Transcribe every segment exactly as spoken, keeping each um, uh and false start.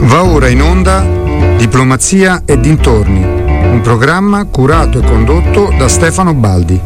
Va ora in onda Diplomazia e dintorni, un programma curato e condotto da Stefano Baldi.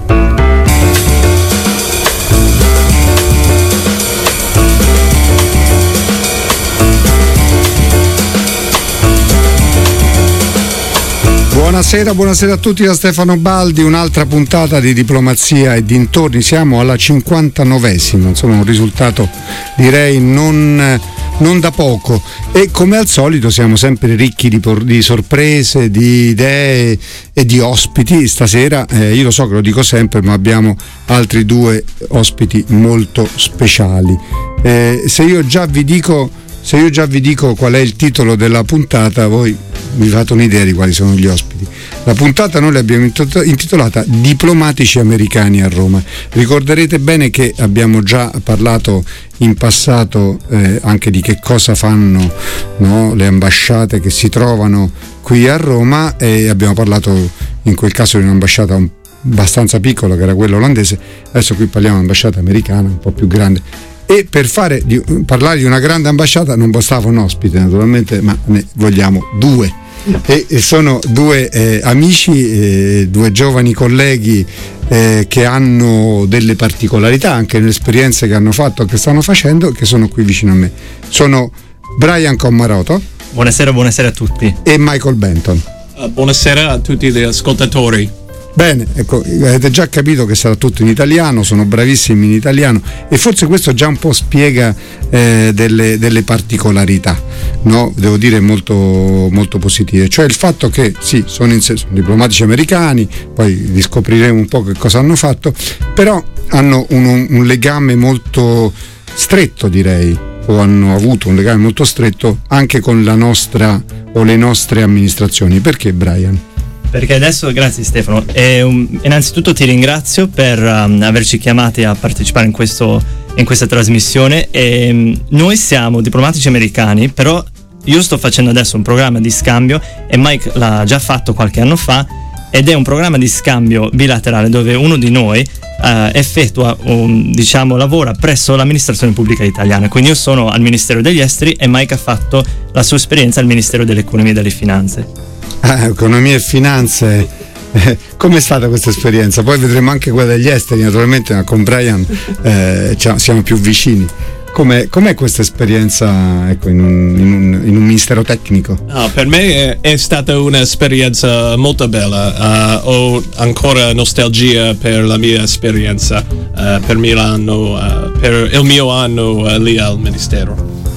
Buonasera, buonasera a tutti da Stefano Baldi, un'altra puntata di Diplomazia e dintorni, siamo alla cinquantanovesima, insomma un risultato direi non, non da poco, e come al solito siamo sempre ricchi di, por- di sorprese, di idee e di ospiti. Stasera, eh, io lo so che lo dico sempre, ma abbiamo altri due ospiti molto speciali. Eh, se io già vi dico Se io già vi dico qual è il titolo della puntata, voi vi fate un'idea di quali sono gli ospiti. La puntata noi l'abbiamo intitolata Diplomatici americani a Roma. Ricorderete bene che abbiamo già parlato in passato eh, anche di che cosa fanno, no, le ambasciate che si trovano qui a Roma, e abbiamo parlato in quel caso di un'ambasciata un, abbastanza piccola, che era quella olandese. Adesso qui parliamo di un'ambasciata americana un po' più grande. E per fare di, parlare di una grande ambasciata non bastava un ospite, naturalmente, ma ne vogliamo due. E, e sono due eh, amici, eh, due giovani colleghi eh, che hanno delle particolarità anche nelle esperienze che hanno fatto, che stanno facendo, che sono qui vicino a me. Sono Brian Commaroto. Buonasera, buonasera a tutti. E Michael Benton. Uh, buonasera a tutti gli ascoltatori. Bene, ecco, avete già capito che sarà tutto in italiano, sono bravissimi in italiano, e forse questo già un po' spiega eh, delle, delle particolarità, no? Devo dire molto, molto positive, cioè il fatto che sì, sono, in, sono diplomatici americani, poi riscopriremo un po' che cosa hanno fatto, però hanno un, un legame molto stretto, direi, o hanno avuto un legame molto stretto anche con la nostra o le nostre amministrazioni. Perché, Brian? Perché adesso, grazie Stefano, e, um, innanzitutto ti ringrazio per um, averci chiamati a partecipare in, questo, in questa trasmissione. E, um, noi siamo diplomatici americani, però io sto facendo adesso un programma di scambio, e Mike l'ha già fatto qualche anno fa, ed è un programma di scambio bilaterale dove uno di noi uh, effettua, un, diciamo, lavora presso l'amministrazione pubblica italiana. Quindi io sono al Ministero degli Esteri e Mike ha fatto la sua esperienza al Ministero dell'Economia e delle Finanze. Ah, economia e finanze, eh, com'è stata questa esperienza? Poi vedremo anche quella degli esteri, naturalmente, ma con Brian eh, siamo più vicini. Com'è, com'è questa esperienza, ecco, in, un, in, un, in un ministero tecnico? No, per me è, è stata un'esperienza molto bella. Uh, ho ancora nostalgia per la mia esperienza, uh, per Milano, uh, per il mio anno uh, lì al Ministero.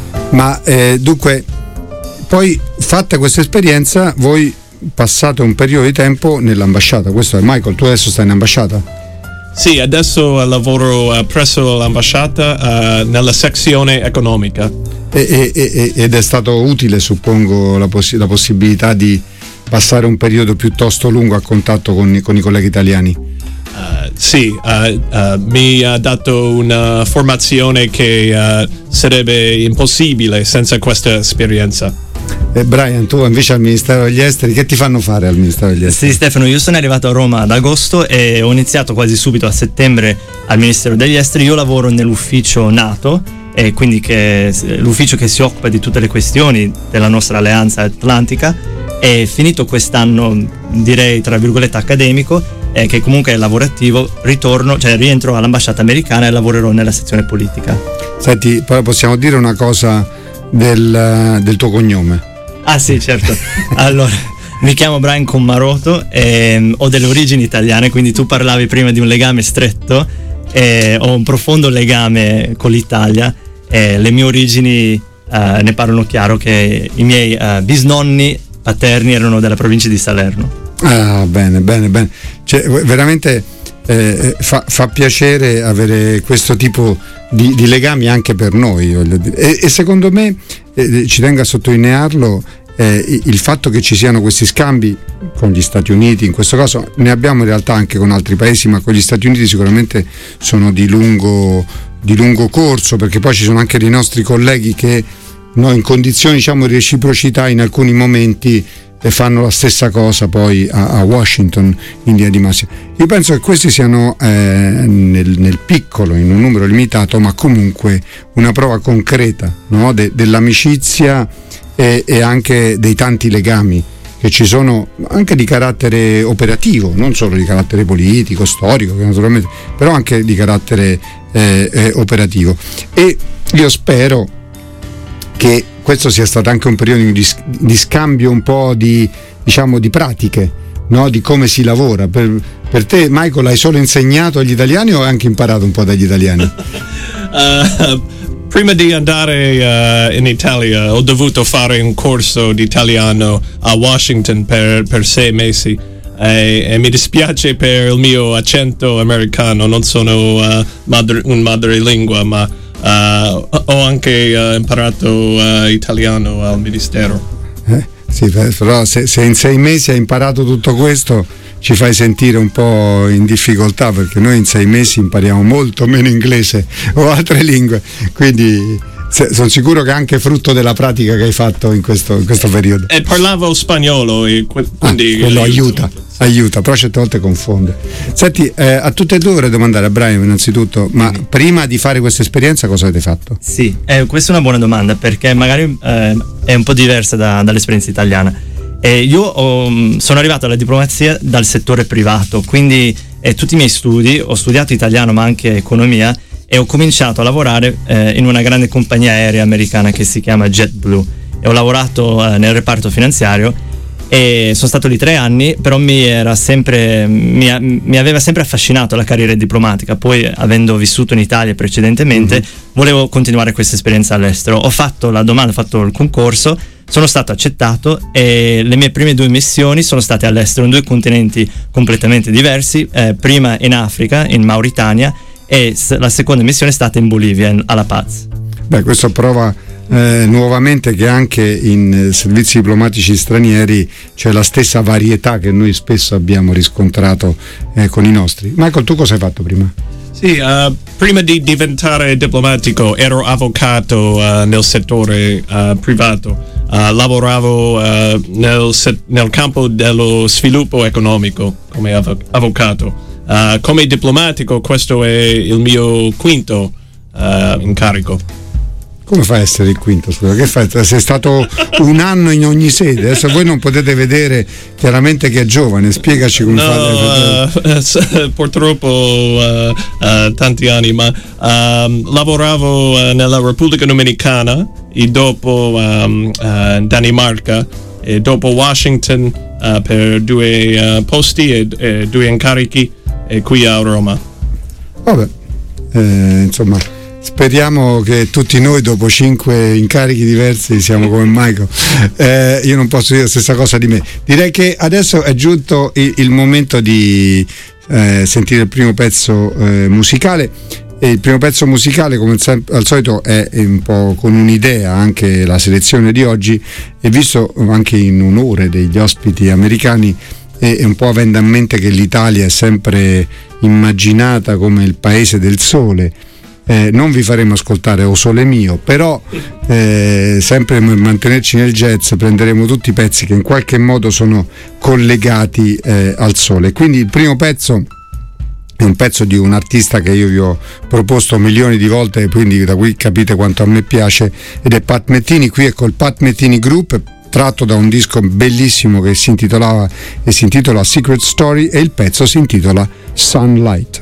Ma eh, dunque, poi fatta questa esperienza, voi passate un periodo di tempo nell'ambasciata. Questo è Michael, tu adesso stai in ambasciata? Sì, adesso lavoro uh, presso l'ambasciata uh, nella sezione economica. E, e, e, ed è stato utile, suppongo, la, poss- la possibilità di passare un periodo piuttosto lungo a contatto con, con i colleghi italiani? Uh, sì, uh, uh, mi ha dato una formazione che uh, sarebbe impossibile senza questa esperienza. E Brian, tu invece al Ministero degli Esteri, che ti fanno fare al Ministero degli Esteri? Sì, Stefano, io sono arrivato a Roma ad agosto e ho iniziato quasi subito a settembre al Ministero degli Esteri. Io lavoro nell'ufficio NATO, e quindi che, l'ufficio che si occupa di tutte le questioni della nostra alleanza atlantica, e finito quest'anno, direi tra virgolette accademico, eh, che comunque è lavorativo, ritorno, cioè rientro all'ambasciata americana e lavorerò nella sezione politica. Senti, poi possiamo dire una cosa del, del tuo cognome? Ah sì, certo. Allora, mi chiamo Brian Commaroto e ho delle origini italiane, quindi tu parlavi prima di un legame stretto, e ho un profondo legame con l'Italia, e le mie origini uh, ne parlano chiaro, che i miei uh, bisnonni paterni erano della provincia di Salerno. Ah, bene, bene, bene. Cioè, veramente eh, fa, fa piacere avere questo tipo di, di legami anche per noi, voglio dire. E, e secondo me, eh, ci tengo a sottolinearlo, eh, il fatto che ci siano questi scambi con gli Stati Uniti, in questo caso ne abbiamo in realtà anche con altri paesi, ma con gli Stati Uniti sicuramente sono di lungo, di lungo corso, perché poi ci sono anche dei nostri colleghi che, no, in condizioni, diciamo, di reciprocità in alcuni momenti e fanno la stessa cosa poi a, a Washington, in linea di massima. Io penso che questi siano eh, nel, nel piccolo, in un numero limitato, ma comunque una prova concreta, no? De, dell'amicizia e, e anche dei tanti legami che ci sono, anche di carattere operativo, non solo di carattere politico, storico, che naturalmente, però anche di carattere eh, eh, operativo. E io spero che questo sia stato anche un periodo di, di scambio un po' di, diciamo, di pratiche, no? Di come si lavora. Per, per te, Michael, hai solo insegnato agli italiani o hai anche imparato un po' dagli italiani? uh, Prima di andare uh, in Italia ho dovuto fare un corso di italiano a Washington per, per sei mesi e, e mi dispiace per il mio accento americano, non sono uh, madre, un madrelingua, ma uh, ho anche uh, imparato uh, italiano al ministero. Eh, sì, però se, se in sei mesi hai imparato tutto questo ci fai sentire un po' in difficoltà, perché noi in sei mesi impariamo molto meno inglese o altre lingue, quindi sono sicuro che è anche frutto della pratica che hai fatto in questo, in questo periodo. E parlavo spagnolo e quindi ah, quello aiuta, aiuta, però certe volte confonde. Senti, eh, a tutte e due vorrei domandare a Brian innanzitutto, ma mm. prima di fare questa esperienza cosa avete fatto? Sì, eh, questa è una buona domanda, perché magari eh, è un po' diversa da, dall'esperienza italiana. E io ho, sono arrivato alla diplomazia dal settore privato, quindi eh, tutti i miei studi, ho studiato italiano ma anche economia e ho cominciato a lavorare eh, in una grande compagnia aerea americana che si chiama JetBlue e ho lavorato eh, nel reparto finanziario e sono stato lì tre anni, però mi era sempre mi, mi aveva sempre affascinato la carriera diplomatica. Poi, avendo vissuto in Italia precedentemente, mm-hmm. volevo continuare questa esperienza all'estero. Ho fatto la domanda, ho fatto il concorso, sono stato accettato e le mie prime due missioni sono state all'estero in due continenti completamente diversi, eh, prima in Africa, in Mauritania, e la seconda missione è stata in Bolivia, in, a La Paz. Beh, questo prova Eh, nuovamente che anche in eh, servizi diplomatici stranieri c'è la stessa varietà che noi spesso abbiamo riscontrato eh, con i nostri. Michael, tu cosa hai fatto prima? Sì, uh, prima di diventare diplomatico ero avvocato uh, nel settore uh, privato. Uh, lavoravo uh, nel, set- nel campo dello sviluppo economico come av- avvocato. Uh, come diplomatico questo è il mio quinto uh, incarico. Come fai a essere il quinto? Scusa, che fai? Sei stato un anno in ogni sede. Adesso voi non potete vedere chiaramente che è giovane. Spiegaci come no, fate. Uh, purtroppo uh, uh, tanti anni, ma um, lavoravo uh, nella Repubblica Dominicana e dopo um, uh, Danimarca e dopo Washington uh, per due uh, posti e, e due incarichi e qui a Roma. Vabbè, eh, insomma. Speriamo che tutti noi dopo cinque incarichi diversi siamo come Michael. Eh, io non posso dire la stessa cosa di me. Direi che adesso è giunto il, il momento di eh, sentire il primo pezzo eh, musicale. E il primo pezzo musicale, come al solito, è un po' con un'idea anche la selezione di oggi, e visto anche in onore degli ospiti americani e un po' avendo a mente che l'Italia è sempre immaginata come il paese del sole. Eh, non vi faremo ascoltare O Sole Mio, però eh, sempre mantenerci nel jazz, prenderemo tutti i pezzi che in qualche modo sono collegati eh, al sole. Quindi il primo pezzo è un pezzo di un artista che io vi ho proposto milioni di volte, quindi da qui capite quanto a me piace, ed è Pat Metheny. Qui è col Pat Metheny Group, tratto da un disco bellissimo che si intitolava e si intitola Secret Story, e il pezzo si intitola Sunlight.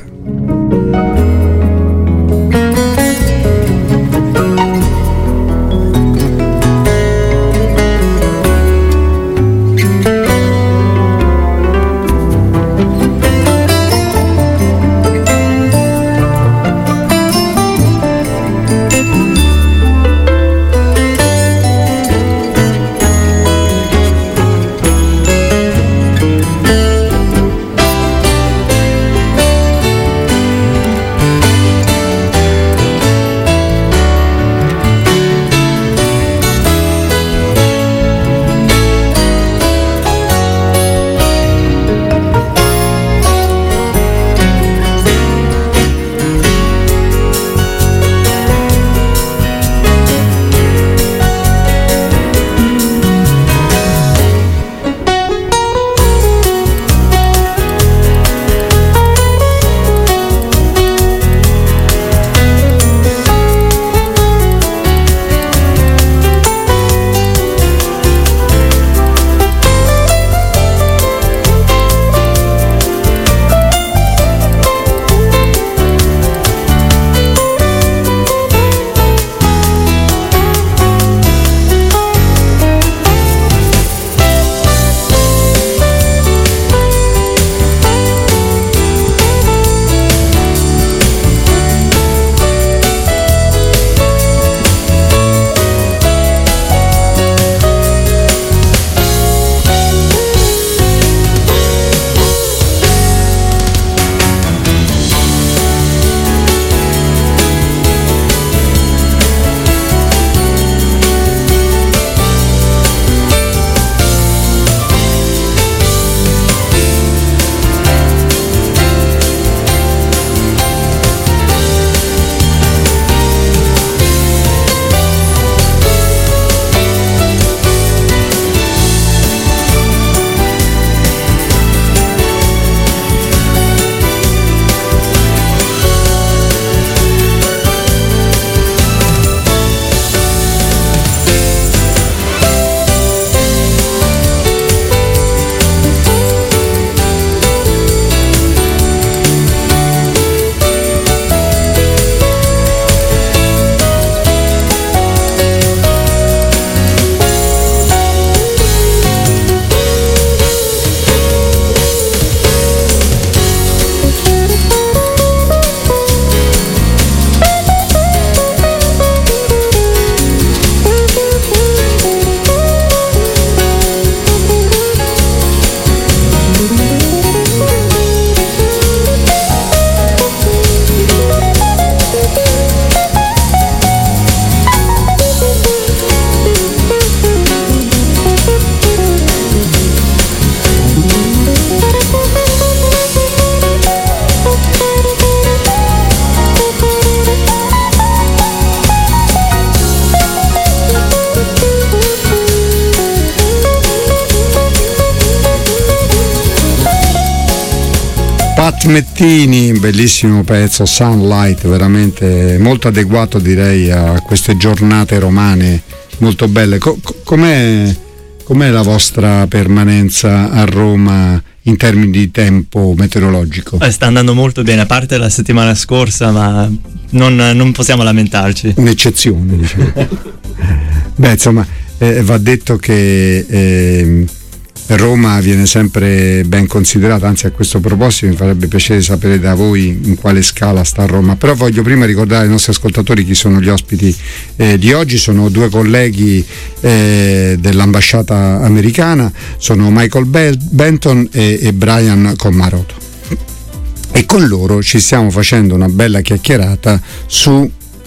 Mettini, bellissimo pezzo, Sunlight, veramente molto adeguato direi a queste giornate romane molto belle. Co- com'è, com'è la vostra permanenza a Roma in termini di tempo meteorologico? Eh, sta andando molto bene, a parte la settimana scorsa, ma non, non possiamo lamentarci. Un'eccezione, diciamo. Beh, insomma, eh, va detto che eh, Roma viene sempre ben considerata, anzi a questo proposito mi farebbe piacere sapere da voi in quale scala sta Roma, però voglio prima ricordare ai nostri ascoltatori chi sono gli ospiti eh, di oggi. Sono due colleghi eh, dell'ambasciata americana, sono Michael Bel- Benton e, e Brian Commaroto, e con loro ci stiamo facendo una bella chiacchierata su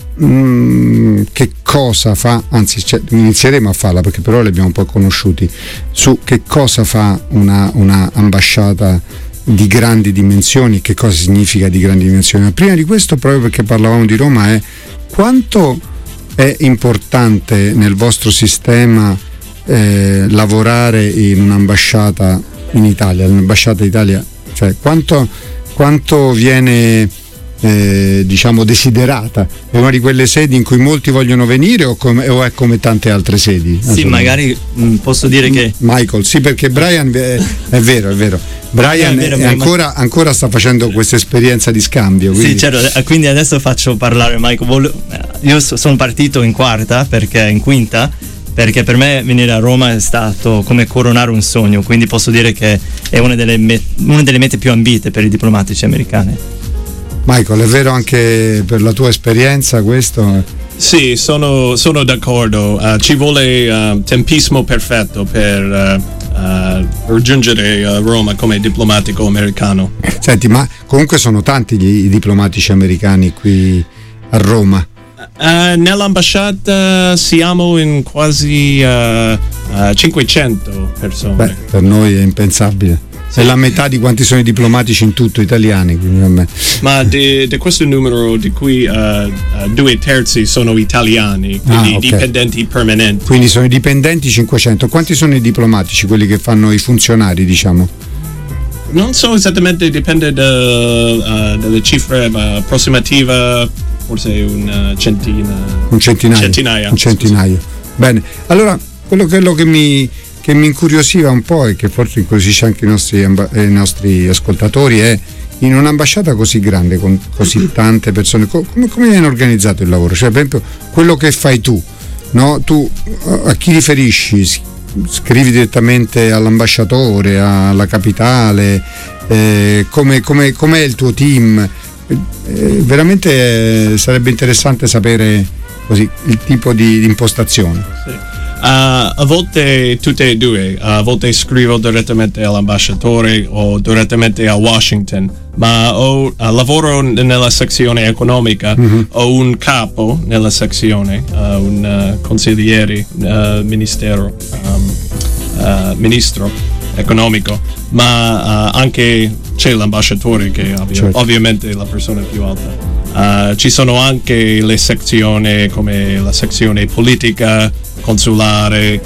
Mm, che cosa fa, anzi cioè, inizieremo a farla perché però li abbiamo un po' conosciuti, su che cosa fa una, una ambasciata di grandi dimensioni, che cosa significa di grandi dimensioni. Ma prima di questo, proprio perché parlavamo di Roma, è quanto è importante nel vostro sistema eh, lavorare in un'ambasciata in Italia, l'ambasciata d'Italia, cioè quanto, quanto viene Eh, diciamo desiderata? È una di quelle sedi in cui molti vogliono venire o, come, o è come tante altre sedi? Sì, magari mh, posso dire che Michael, sì, perché Brian è, è vero, è vero. Brian è vero, è ancora, ancora sta facendo questa esperienza di scambio. Quindi. Sì, certo, quindi adesso faccio parlare Michael. Io sono partito in quarta, perché in quinta, perché per me venire a Roma è stato come coronare un sogno, quindi posso dire che è una delle, met- una delle mete più ambite per i diplomatici americani. Michael, è vero anche per la tua esperienza questo? Sì, sono, sono d'accordo. Uh, ci vuole uh, tempismo perfetto per uh, uh, raggiungere uh, Roma come diplomatico americano. Senti, ma comunque sono tanti gli, i diplomatici americani qui a Roma. Uh, nell'ambasciata siamo in quasi uh, uh, cinquecento persone. Beh, per noi è impensabile. È la metà di quanti sono i diplomatici in tutto italiani, quindi a me. Ma di, di questo numero di cui uh, uh, due terzi sono italiani, quindi ah, okay. dipendenti permanenti. Quindi sono i dipendenti cinquecento. Quanti sono i diplomatici, quelli che fanno i funzionari, diciamo? Non so esattamente, dipende da, uh, dalle cifre, ma approssimativa forse un uh, centina, un centinaio. centinaia. Un centinaio. Scusa. Bene, allora quello, quello che mi che mi incuriosiva un po' e che forse incuriosisce anche i nostri, i nostri ascoltatori è, in un'ambasciata così grande con così tante persone, come, come viene organizzato il lavoro? Cioè, per esempio, quello che fai tu, no? Tu a chi riferisci? Scrivi direttamente all'ambasciatore, alla capitale, eh, come, come, com'è il tuo team? Eh, veramente eh, sarebbe interessante sapere così il tipo di, di impostazione. Sì. Uh, a volte tutte e due, a volte scrivo direttamente all'ambasciatore o direttamente a Washington, ma ho, uh, lavoro nella sezione economica, mm-hmm. ho un capo nella sezione, uh, un uh, consigliere, uh, ministero, um, uh, ministro economico, ma uh, anche c'è l'ambasciatore che è ovvio, certo. ovviamente la persona più alta. Uh, ci sono anche le sezioni come la sezione politica, consolare,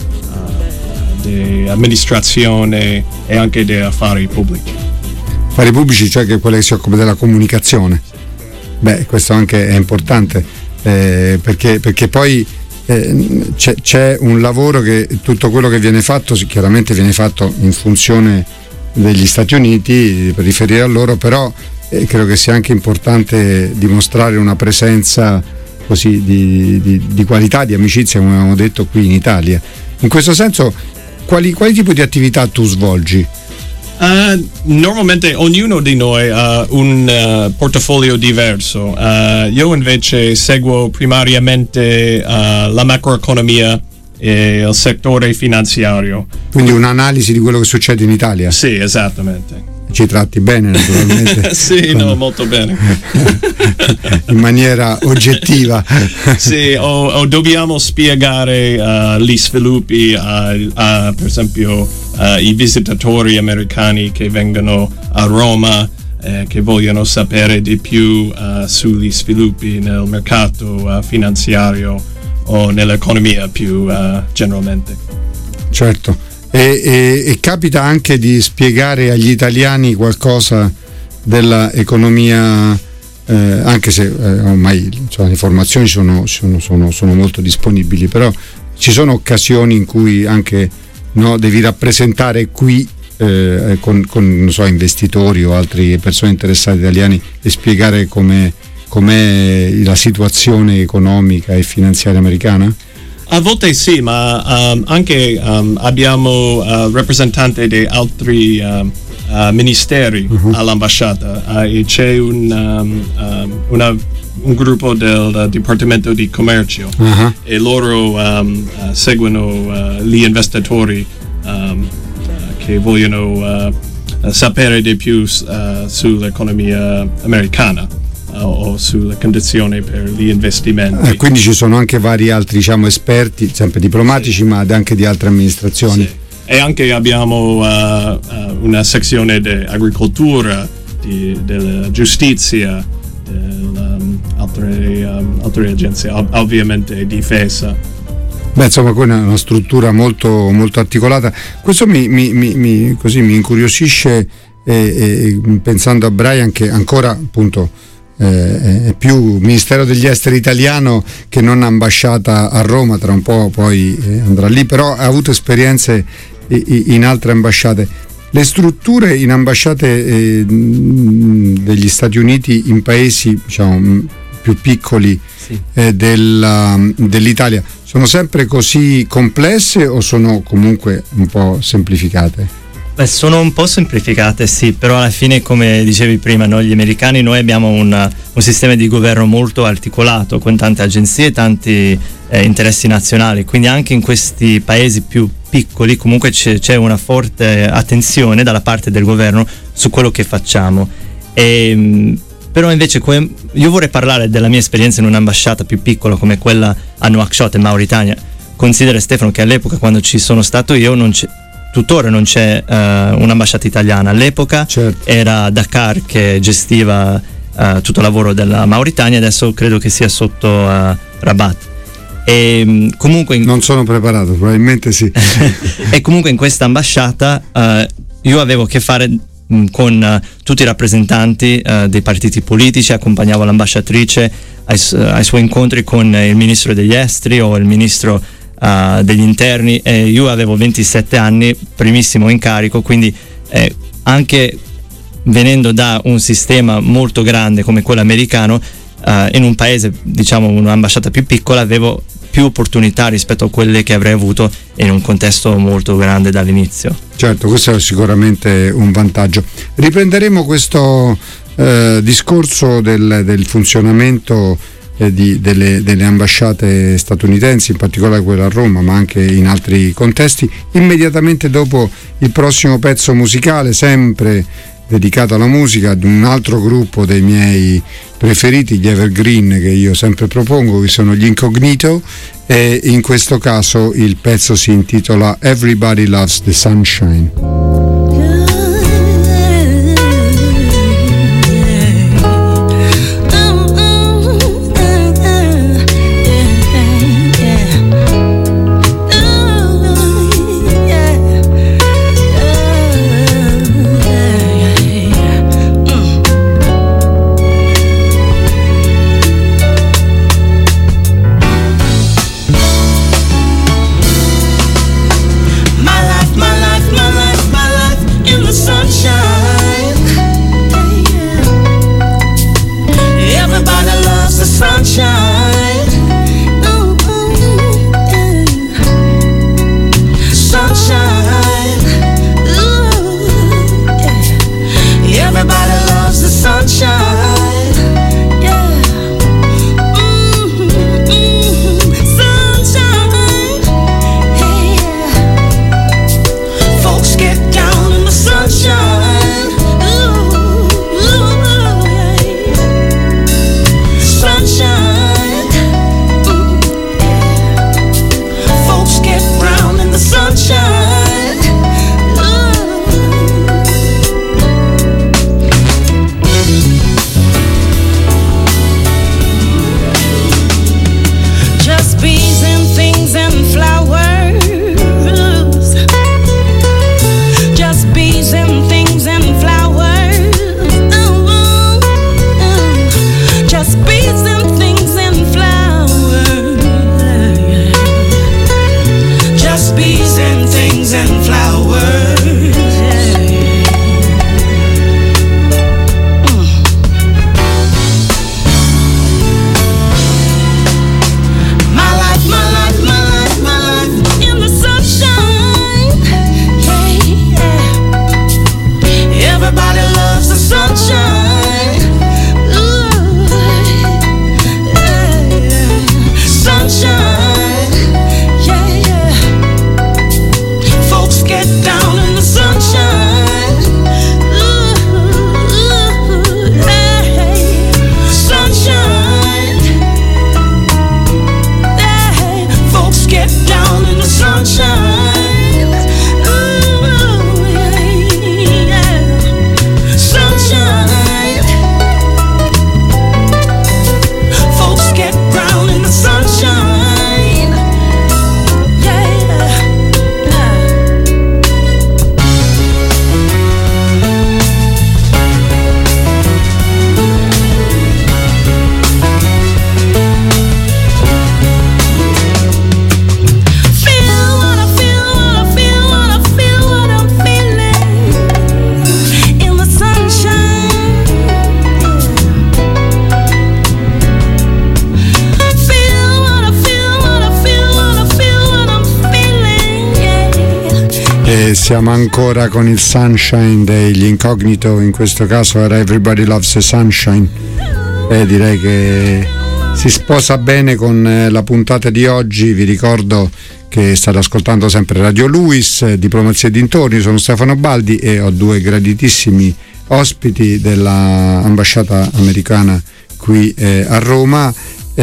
uh, di amministrazione e anche di affari pubblici. Affari pubblici, cioè che quelle che si occupano della comunicazione. Beh, questo anche è importante eh, perché, perché poi eh, c'è, c'è un lavoro che tutto quello che viene fatto chiaramente viene fatto in funzione degli Stati Uniti per riferire a loro, però eh, credo che sia anche importante dimostrare una presenza così di, di, di qualità, di amicizia, come abbiamo detto qui in Italia. In questo senso, quali, quali tipi di attività tu svolgi? Uh, normalmente ognuno di noi ha un uh, portafoglio diverso. Uh, io invece seguo primariamente uh, la macroeconomia e il settore finanziario. Quindi un'analisi di quello che succede in Italia? Sì, esattamente. Ci tratti bene, naturalmente. Sì, quando... no, molto bene. In maniera oggettiva. Sì, o, o dobbiamo spiegare uh, gli sviluppi a, a per esempio uh, i visitatori americani che vengono a Roma, eh, che vogliono sapere di più uh, sugli sviluppi nel mercato uh, finanziario o nell'economia più uh, generalmente. Certo. E, e, e capita anche di spiegare agli italiani qualcosa dell'economia, eh, anche se eh, ormai insomma, le informazioni sono, sono, sono, sono molto disponibili, però ci sono occasioni in cui anche no, devi rappresentare qui eh, con, con non so, investitori o altre persone interessate italiani e spiegare come com'è la situazione economica e finanziaria americana? A volte sì, ma um, anche um, abbiamo uh, rappresentanti di altri um, uh, ministeri uh-huh. all'ambasciata uh, e c'è un, um, um, una, un gruppo del uh, Dipartimento di Commercio uh-huh. e loro um, uh, seguono uh, gli investitori um, uh, che vogliono uh, sapere di più uh, sull'economia americana o sulle condizioni per gli investimenti. Eh, quindi ci sono anche vari altri diciamo esperti, sempre diplomatici, sì. ma anche di altre amministrazioni. Sì. E anche abbiamo uh, uh, una sezione di agricoltura, di, della giustizia, del, um, altre, um, altre agenzie, ov- ovviamente difesa. Beh, insomma, quella è una struttura molto, molto articolata. Questo mi, mi, mi, mi, così mi incuriosisce, eh, eh, pensando a Brian, che ancora appunto Eh, è più Ministero degli Esteri italiano che non ambasciata a Roma, tra un po' poi eh, andrà lì, però ha avuto esperienze eh, in altre ambasciate. Le strutture in ambasciate eh, degli Stati Uniti in paesi diciamo più piccoli sì. eh, della, dell'Italia sono sempre così complesse o sono comunque un po' semplificate? Beh, sono un po' semplificate, sì, però alla fine, come dicevi prima, noi gli americani, noi abbiamo un, un sistema di governo molto articolato, con tante agenzie e tanti eh, interessi nazionali, quindi anche in questi paesi più piccoli comunque c'è, c'è una forte attenzione dalla parte del governo su quello che facciamo. E, però invece io vorrei parlare della mia esperienza in un'ambasciata più piccola come quella a Nouakchott in Mauritania. Considera, Stefano, che all'epoca quando ci sono stato io non c'è tuttora non c'è uh, un'ambasciata italiana. All'epoca certo. era Dakar che gestiva uh, tutto il lavoro della Mauritania, adesso credo che sia sotto uh, Rabat. E um, comunque in... non sono preparato, probabilmente sì. E comunque in questa ambasciata uh, io avevo a che fare um, con uh, tutti i rappresentanti uh, dei partiti politici, accompagnavo l'ambasciatrice ai, uh, ai suoi incontri con il ministro degli esteri o il ministro Uh, degli interni, e io avevo ventisette anni, primissimo incarico, quindi eh, anche venendo da un sistema molto grande come quello americano, uh, in un paese, diciamo un'ambasciata più piccola, avevo più opportunità rispetto a quelle che avrei avuto in un contesto molto grande dall'inizio. Certo, questo è sicuramente un vantaggio. Riprenderemo questo eh, discorso del, del funzionamento Di, delle, delle ambasciate statunitensi, in particolare quella a Roma, ma anche in altri contesti, immediatamente dopo il prossimo pezzo musicale, sempre dedicato alla musica, di un altro gruppo dei miei preferiti, gli Evergreen, che io sempre propongo, che sono gli Incognito, e in questo caso il pezzo si intitola Everybody Loves the Sunshine. My life, my life, my life. E siamo ancora con il Sunshine degli Incognito, in questo caso era Everybody Loves the Sunshine, e direi che si sposa bene con la puntata di oggi. Vi ricordo che state ascoltando sempre Radio Luis, Diplomazia e dintorni. Sono Stefano Baldi e ho due graditissimi ospiti dell'ambasciata americana qui eh, a Roma,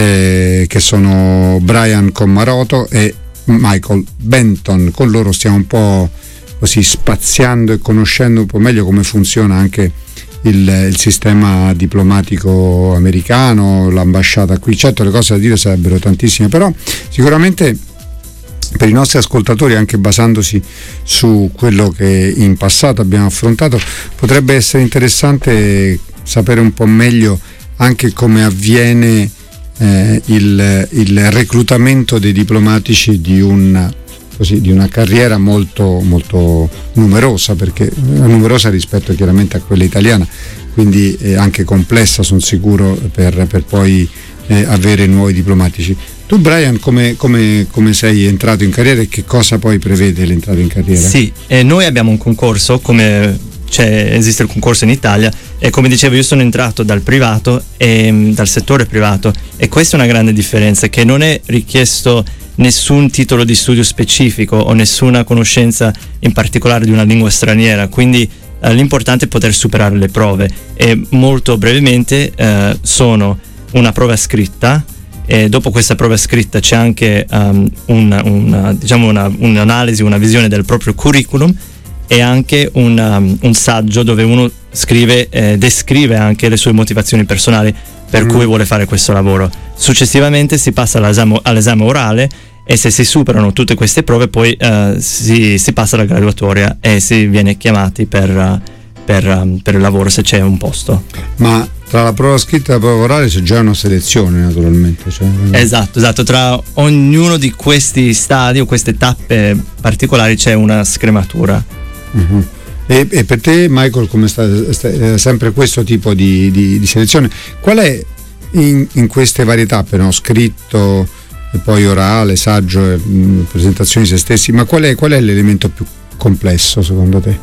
eh, che sono Brian Commaroto e Michael Benton. Con loro stiamo un po' così spaziando e conoscendo un po' meglio come funziona anche il, il sistema diplomatico americano, l'ambasciata qui. Certo, le cose da dire sarebbero tantissime, però sicuramente per i nostri ascoltatori, anche basandosi su quello che in passato abbiamo affrontato, potrebbe essere interessante sapere un po' meglio anche come avviene Eh, il, il reclutamento dei diplomatici di, un, così, di una carriera molto, molto numerosa, perché numerosa rispetto chiaramente a quella italiana, quindi eh, anche complessa, sono sicuro, per, per poi eh, avere nuovi diplomatici. Tu, Brian, come, come, come sei entrato in carriera e che cosa poi prevede l'entrata in carriera? Sì, eh, noi abbiamo un concorso, come c'è, esiste il concorso in Italia, e come dicevo io sono entrato dal privato e dal settore privato, e questa è una grande differenza, che non è richiesto nessun titolo di studio specifico o nessuna conoscenza in particolare di una lingua straniera, quindi eh, l'importante è poter superare le prove, e molto brevemente eh, sono una prova scritta, e dopo questa prova scritta c'è anche um, una, una, diciamo una, un'analisi, una visione del proprio curriculum, e anche un, um, un saggio dove uno scrive, eh, descrive anche le sue motivazioni personali per mm. cui vuole fare questo lavoro. Successivamente si passa all'esame, all'esame orale, e se si superano tutte queste prove poi uh, si, si passa alla graduatoria e si viene chiamati per, uh, per, um, per il lavoro, se c'è un posto. Ma tra la prova scritta e la prova orale c'è già una selezione, naturalmente, cioè... esatto, esatto tra ognuno di questi stadi o queste tappe particolari c'è una scrematura. Uh-huh. E, e per te, Michael, come sta, sta sempre questo tipo di, di, di selezione? Qual è in, in queste varie tappe, no? Scritto e poi orale, saggio, e, mh, presentazioni di se stessi, ma qual è, qual è l'elemento più complesso secondo te?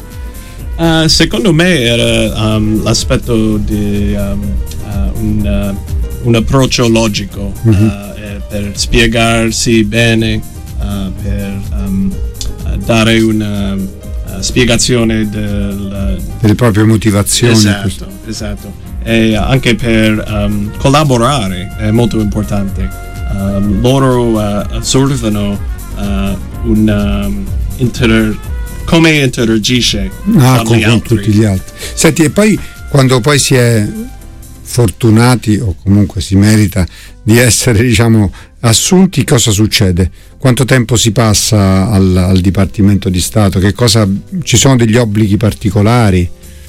Uh, secondo me era um, l'aspetto di um, uh, un, uh, un approccio logico, uh-huh. uh, per spiegarsi bene, uh, per um, uh, dare una spiegazione del, delle proprie motivazioni. Esatto, esatto. E anche per um, collaborare è molto importante. Um, loro uh, osservano uh, un um, inter, come interagisce ah, con, con, gli con altri. tutti gli altri. Senti, e poi quando poi si è fortunati, o comunque si merita di essere, diciamo, assunti, cosa succede? Quanto tempo si passa al, al Dipartimento di Stato? Che cosa, ci sono degli obblighi particolari?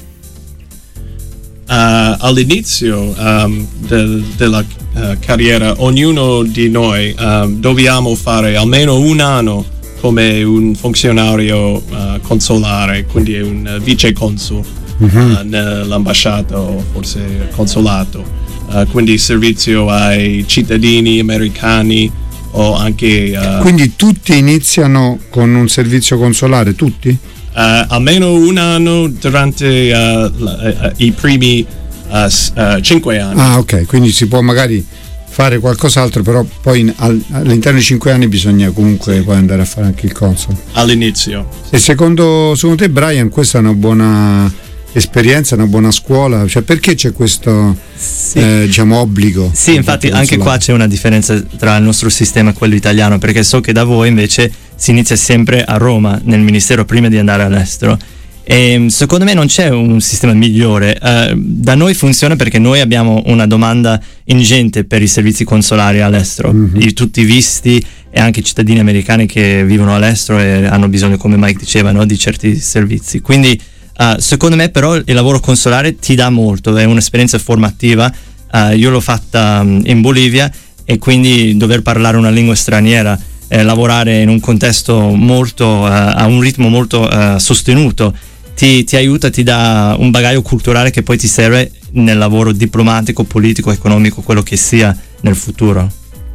Uh, all'inizio um, del, della uh, carriera ognuno di noi um, dobbiamo fare almeno un anno come un funzionario uh, consolare, quindi un uh, vice consul uh-huh. uh, nell'ambasciata o forse consolato. Uh, quindi servizio ai cittadini americani o anche uh, quindi tutti iniziano con un servizio consolare, tutti? Uh, almeno un anno durante uh, la, uh, i primi uh, uh, cinque anni. Ah, ok, quindi si può magari fare qualcos'altro, però poi in, al, all'interno di cinque anni bisogna comunque sì. poi andare a fare anche il console all'inizio. E secondo, secondo te, Brian, questa è una buona esperienza, una buona scuola? Cioè, perché c'è questo sì. eh, diciamo obbligo? Sì, infatti anche qua c'è una differenza tra il nostro sistema e quello italiano, perché so che da voi invece si inizia sempre a Roma, nel ministero, prima di andare all'estero, e secondo me non c'è un sistema migliore. Uh, da noi funziona perché noi abbiamo una domanda ingente per i servizi consolari all'estero, mm-hmm. di tutti i visti, e anche cittadini americani che vivono all'estero e hanno bisogno, come Mike diceva, no, di certi servizi. Quindi Uh, secondo me però il lavoro consolare ti dà molto, è un'esperienza formativa. Uh, io l'ho fatta um, in Bolivia, e quindi dover parlare una lingua straniera, eh, lavorare in un contesto molto uh, a un ritmo molto uh, sostenuto ti, ti aiuta, ti dà un bagaglio culturale che poi ti serve nel lavoro diplomatico, politico, economico, quello che sia nel futuro.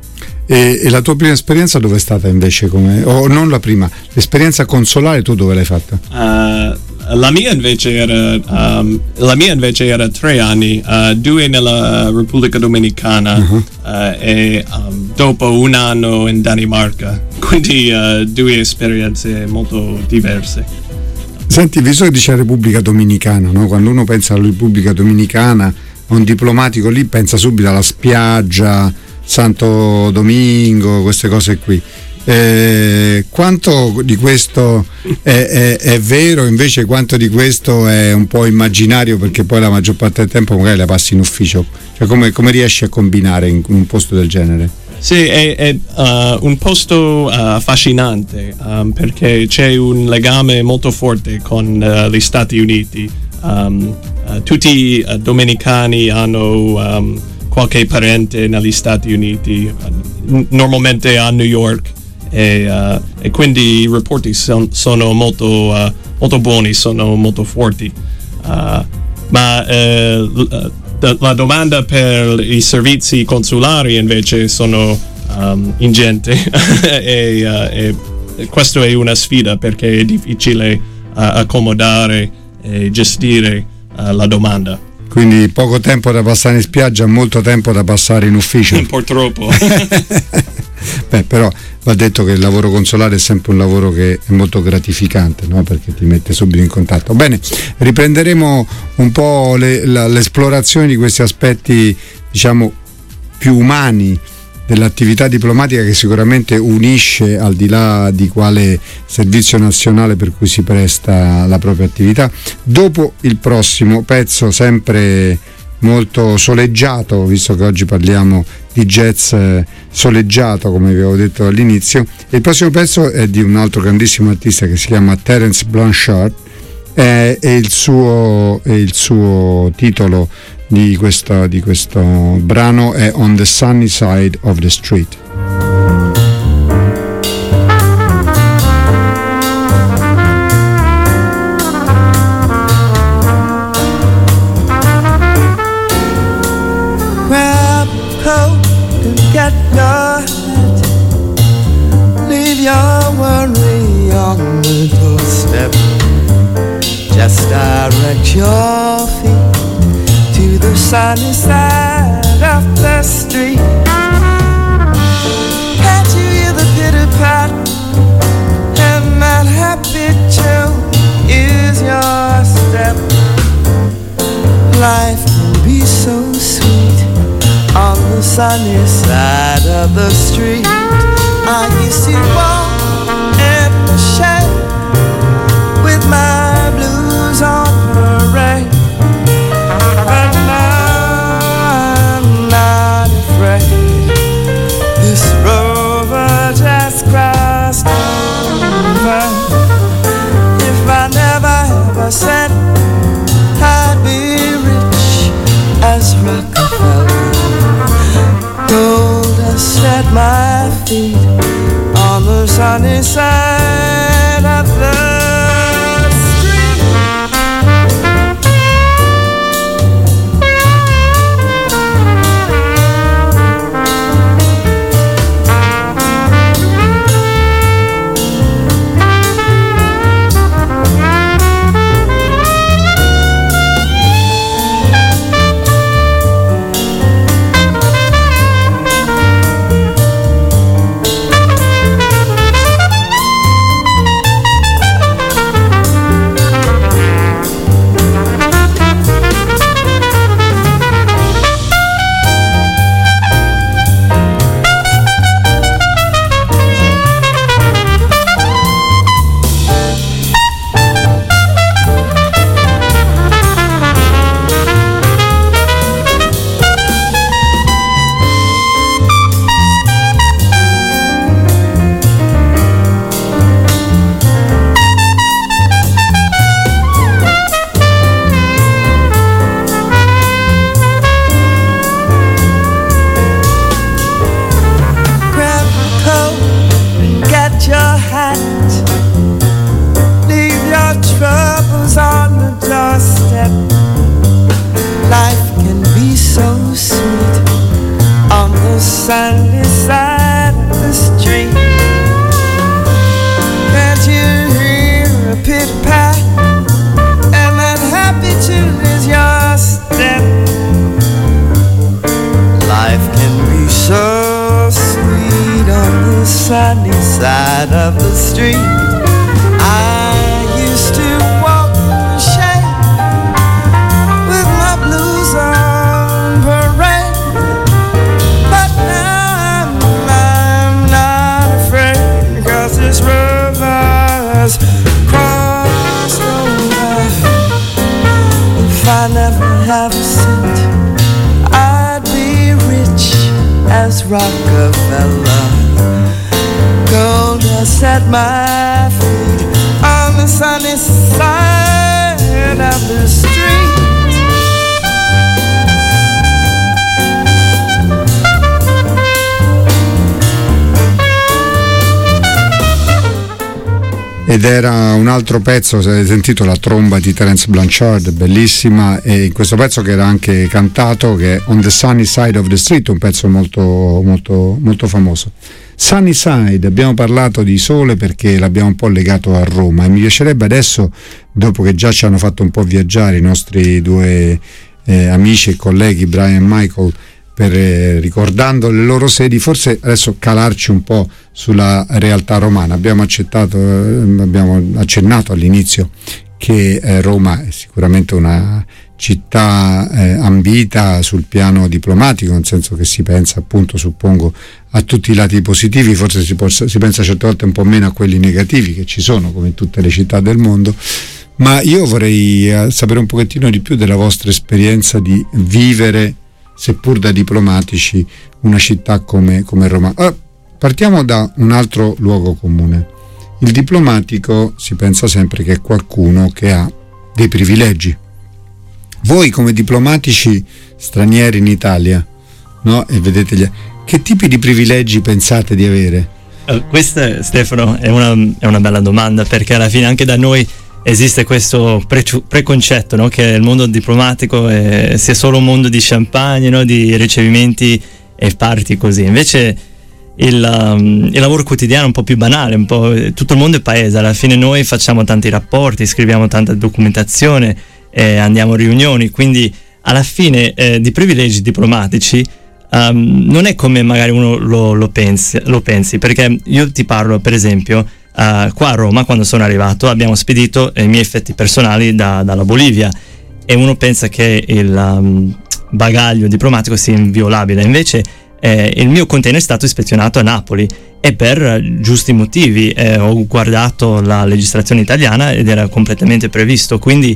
E, e la tua prima esperienza dove è stata invece? Come, o non la prima, l'esperienza consolare tu dove l'hai fatta? Uh, la mia invece era um, la mia invece era tre anni, uh, due nella Repubblica Dominicana uh-huh. uh, e um, dopo un anno in Danimarca, quindi uh, due esperienze molto diverse. Senti, visto che dice Repubblica Dominicana, no? Quando uno pensa alla Repubblica Dominicana, a un diplomatico lì pensa subito alla spiaggia, Santo Domingo, queste cose qui. Eh, quanto di questo è, è, è vero, invece quanto di questo è un po' immaginario, perché poi la maggior parte del tempo magari la passi in ufficio? Cioè come, come riesci a combinare in un posto del genere? Sì, è, è uh, un posto uh, affascinante um, perché c'è un legame molto forte con uh, gli Stati Uniti. Um, uh, tutti i uh, dominicani hanno um, qualche parente negli Stati Uniti, uh, normalmente a New York, e, uh, e quindi i rapporti son, sono molto, uh, molto buoni, sono molto forti. Uh, ma uh, la domanda per i servizi consolari invece sono um, ingenti e, uh, e questo è una sfida perché è difficile uh, accomodare e gestire uh, la domanda. Quindi poco tempo da passare in spiaggia, molto tempo da passare in ufficio. Purtroppo. Beh, però va detto che il lavoro consolare è sempre un lavoro che è molto gratificante, no? Perché ti mette subito in contatto. Bene, riprenderemo un po' le, la, l'esplorazione di questi aspetti, diciamo, più umani dell'attività diplomatica, che sicuramente unisce al di là di quale servizio nazionale per cui si presta la propria attività, dopo il prossimo pezzo, sempre molto soleggiato, visto che oggi parliamo di jazz soleggiato come vi avevo detto all'inizio. Il prossimo pezzo è di un altro grandissimo artista che si chiama Terence Blanchard e, e il suo, e il suo titolo di questo, di questo brano è On the Sunny Side of the Street. Grab a coat and get your hat, leave your worry on the doorstep, just direct your feet to the sunny side of the street. Can't you hear the pitter-pat? And that happy chill is your step. Life can be so sweet on the sunny side of the street. I used to walk in the shade with my blues on parade, but now I'm not afraid. This rover just crossed over. If I never ever said I'd be rich as Rockefeller, gold dust at my feet on the sunny side of the street. I used to walk in the shade with my blues on parade, but now I'm, I'm not afraid, 'cause this river's crossed over. If I never have a cent, I'd be rich as Rockefeller. Gold dust at my feet on the sunny side of the street. Ed era un altro pezzo, se avete sentito, la tromba di Terence Blanchard, bellissima, e in questo pezzo che era anche cantato, che è On the Sunny Side of the Street, un pezzo molto molto molto famoso. Sunny Side, abbiamo parlato di sole perché l'abbiamo un po' legato a Roma, e mi piacerebbe adesso, dopo che già ci hanno fatto un po' viaggiare i nostri due eh, amici e colleghi Brian e Michael, per, eh, ricordando le loro sedi, forse adesso calarci un po' sulla realtà romana. Abbiamo accettato, eh, abbiamo accennato all'inizio che eh, Roma è sicuramente una città eh, ambita sul piano diplomatico, nel senso che si pensa, appunto, suppongo, a tutti i lati positivi, forse si, possa, si pensa certe volte un po' meno a quelli negativi, che ci sono come in tutte le città del mondo. Ma io vorrei eh, sapere un pochettino di più della vostra esperienza di vivere, seppur da diplomatici, una città come, come Roma. Allora, partiamo da un altro luogo comune. Il diplomatico si pensa sempre che è qualcuno che ha dei privilegi. Voi come diplomatici stranieri in Italia, no? E vedete gli... che tipi di privilegi pensate di avere? Uh, questa, Stefano, è una, è una bella domanda, perché alla fine anche da noi esiste questo pre- preconcetto, no? Che il mondo diplomatico è, sia solo un mondo di champagne, no? Di ricevimenti e party così. Invece il, um, il lavoro quotidiano è un po' più banale, un po', tutto il mondo è paese. Alla fine noi facciamo tanti rapporti, scriviamo tanta documentazione, eh, andiamo a riunioni, quindi alla fine eh, di privilegi diplomatici um, non è come magari uno lo, lo, pensi, lo pensi, perché io ti parlo, per esempio, uh, qua a Roma, quando sono arrivato, abbiamo spedito i miei effetti personali da, dalla Bolivia, e uno pensa che il um, bagaglio diplomatico sia inviolabile. Invece eh, il mio container è stato ispezionato a Napoli, e per giusti motivi. Eh, ho guardato la legislazione italiana ed era completamente previsto, quindi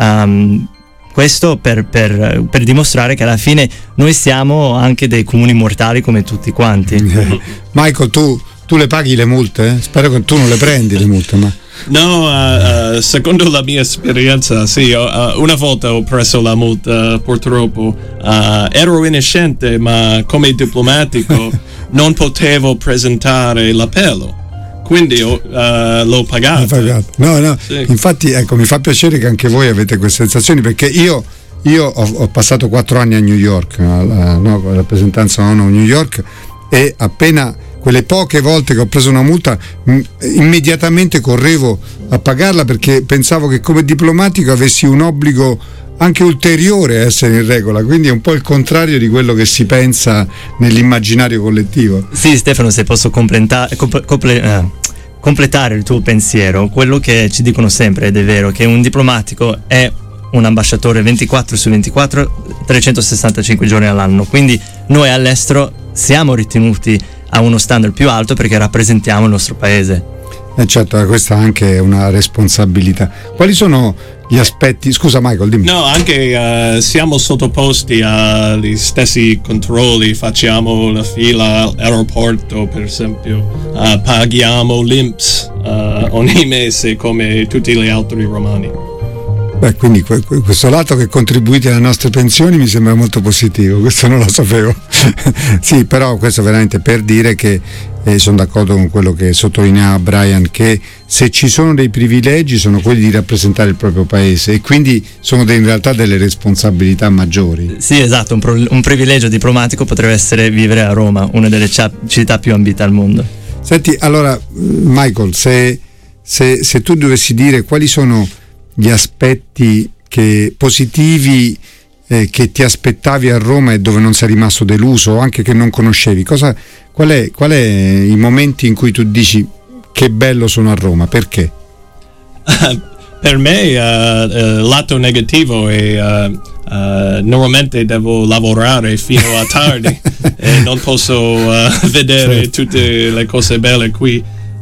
um, questo per, per, per dimostrare che alla fine noi siamo anche dei comuni mortali come tutti quanti. Michael, tu, tu le paghi le multe? Spero che tu non le prendi le multe, ma... No, uh, uh, secondo la mia esperienza, sì, uh, una volta ho preso la multa, purtroppo. Uh, ero innocente, ma come diplomatico non potevo presentare l'appello. Quindi uh, l'ho pagato. pagato. No, no. Sì. Infatti, ecco, mi fa piacere che anche voi avete queste sensazioni, perché io, io ho, ho passato quattro anni a New York, alla, no, con la rappresentanza ONU a New York, e appena quelle poche volte che ho preso una multa, mh, immediatamente correvo a pagarla, perché pensavo che come diplomatico avessi un obbligo anche ulteriore a essere in regola, quindi è un po' il contrario di quello che si pensa nell'immaginario collettivo. Sì, Stefano, se posso completa- comp- comple- eh, completare il tuo pensiero, quello che ci dicono sempre, ed è vero, che un diplomatico è un ambasciatore ventiquattro su ventiquattro, trecentosessantacinque giorni all'anno, quindi noi all'estero siamo ritenuti a uno standard più alto perché rappresentiamo il nostro paese. Eh certo, questa anche è una responsabilità. Quali sono gli aspetti? Scusa Michael, dimmi. No, anche uh, siamo sottoposti agli stessi controlli, facciamo la fila all'aeroporto, per esempio, uh, paghiamo l'I N P S uh, ogni mese come tutti gli altri romani. Beh, quindi questo lato che contribuite alle nostre pensioni mi sembra molto positivo, questo non lo sapevo. Sì, però questo veramente per dire che eh, sono d'accordo con quello che sottolineava Brian, che se ci sono dei privilegi sono quelli di rappresentare il proprio paese, e quindi sono in realtà delle responsabilità maggiori. Sì, esatto, un, pro- un privilegio diplomatico potrebbe essere vivere a Roma, una delle cia- città più ambite al mondo. Senti, allora Michael, se, se, se tu dovessi dire quali sono gli aspetti che, positivi eh, che ti aspettavi a Roma e dove non sei rimasto deluso, o anche che non conoscevi, cosa, qual è, qual è i momenti in cui tu dici che bello sono a Roma, perché? Per me uh, uh, lato negativo è uh, uh, normalmente devo lavorare fino a tardi e non posso uh, vedere certo. tutte le cose belle qui.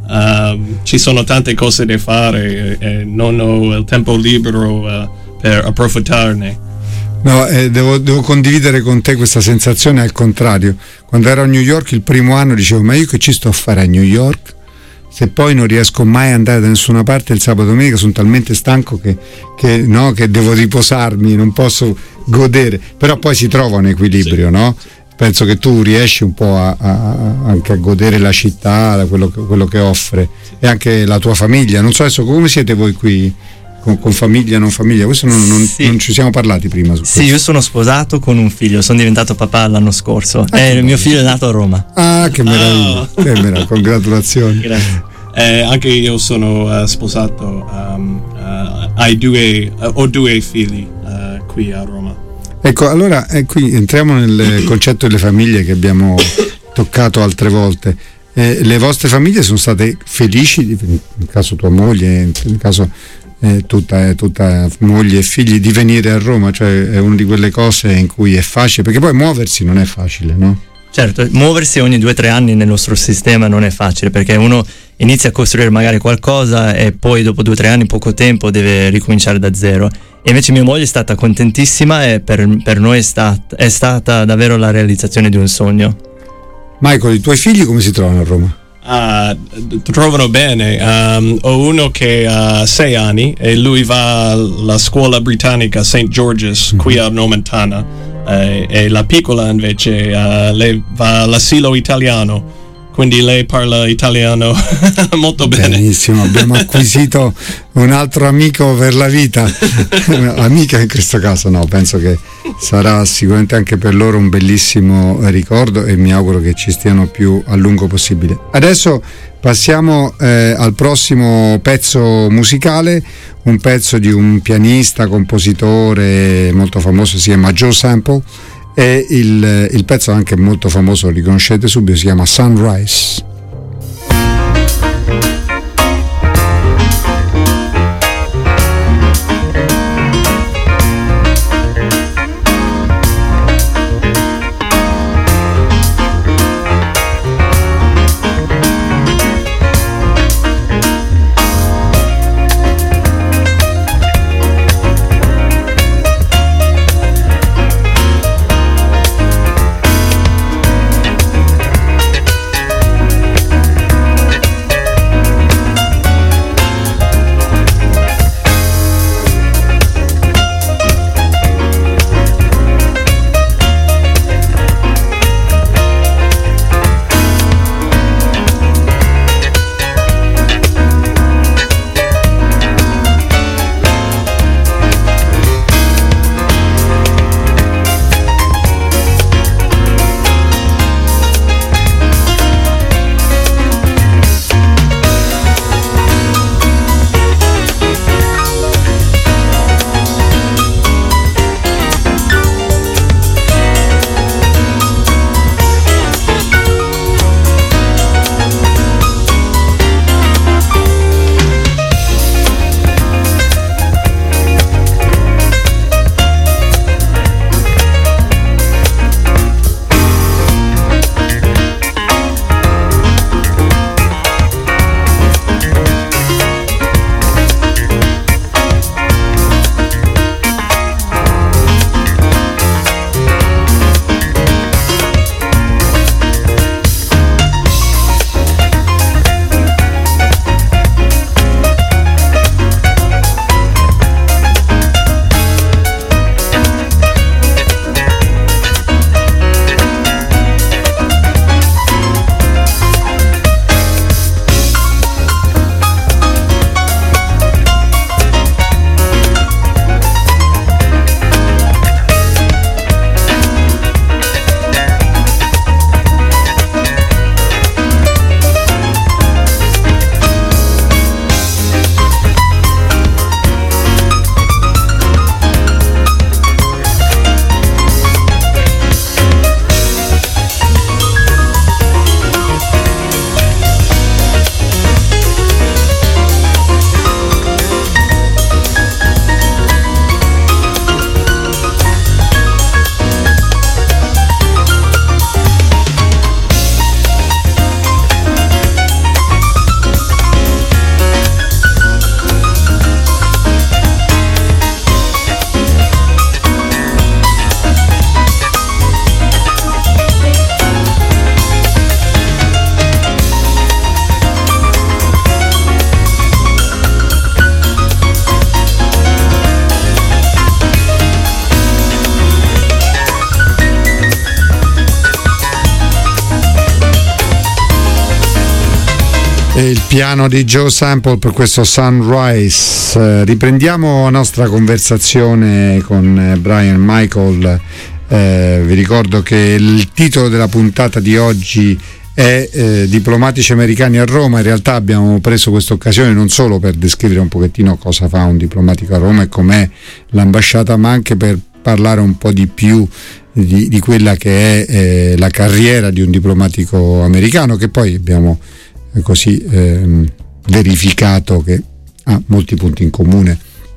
Uh, ci sono tante cose da fare e, e non ho il tempo libero uh, per approfittarne. No, eh, devo, devo condividere con te questa sensazione al contrario. Quando ero a New York il primo anno dicevo, ma io che ci sto a fare a New York? Se poi non riesco mai ad andare da nessuna parte il sabato e domenica, sono talmente stanco che, che, no, che devo riposarmi, non posso godere. Però poi si trova un equilibrio, sì. no? Penso che tu riesci un po' a, a, anche a godere la città, quello, quello che offre, e anche la tua famiglia. Non so adesso come siete voi qui, con, con famiglia, non famiglia, questo non, non, sì. non ci siamo parlati prima su sì, questo. Io sono sposato con un figlio, sono diventato papà l'anno scorso ah, e il mio figlio è nato a Roma. Ah, che meraviglia, oh. che meraviglia, congratulazioni. Grazie. Eh, anche io sono uh, sposato, um, uh, hai due, uh, ho due figli uh, qui a Roma. Ecco, allora eh, qui entriamo nel concetto delle famiglie che abbiamo toccato altre volte. Eh, le vostre famiglie sono state felici, nel caso tua moglie, nel caso eh, tutta, eh, tutta moglie e figli, di venire a Roma? Cioè è una di quelle cose in cui è facile, perché poi muoversi non è facile, no? Certo, muoversi ogni due o tre anni nel nostro sistema non è facile, perché uno inizia a costruire magari qualcosa e poi dopo due o tre anni, poco tempo, deve ricominciare da zero. E invece mia moglie è stata contentissima e per, per noi è, stat, è stata davvero la realizzazione di un sogno. Michael, i tuoi figli come si trovano a Roma? Uh, trovano bene. Um, ho uno che ha sei anni e lui va alla scuola britannica Saint George's mm-hmm. qui a Nomentana, uh, e la piccola invece uh, lei va all'asilo italiano, quindi lei parla italiano molto bene. Benissimo, abbiamo acquisito un altro amico per la vita, amica in questo caso. No, penso che sarà sicuramente anche per loro un bellissimo ricordo e mi auguro che ci stiano più a lungo possibile. Adesso passiamo eh, al prossimo pezzo musicale, un pezzo di un pianista, compositore molto famoso, si chiama Joe Sample. E il, il pezzo anche molto famoso, lo riconoscete subito, si chiama Sunrise. Sunrise. piano di Joe Sample per questo Sunrise. Eh, riprendiamo la nostra conversazione con eh, Brian Michael. Eh, vi ricordo che il titolo della puntata di oggi è eh, Diplomatici americani a Roma. In realtà abbiamo preso questa occasione non solo per descrivere un pochettino cosa fa un diplomatico a Roma e com'è l'ambasciata, ma anche per parlare un po' di più di, di quella che è eh, la carriera di un diplomatico americano, che poi abbiamo eh, così eh, verificato che ha molti punti in comune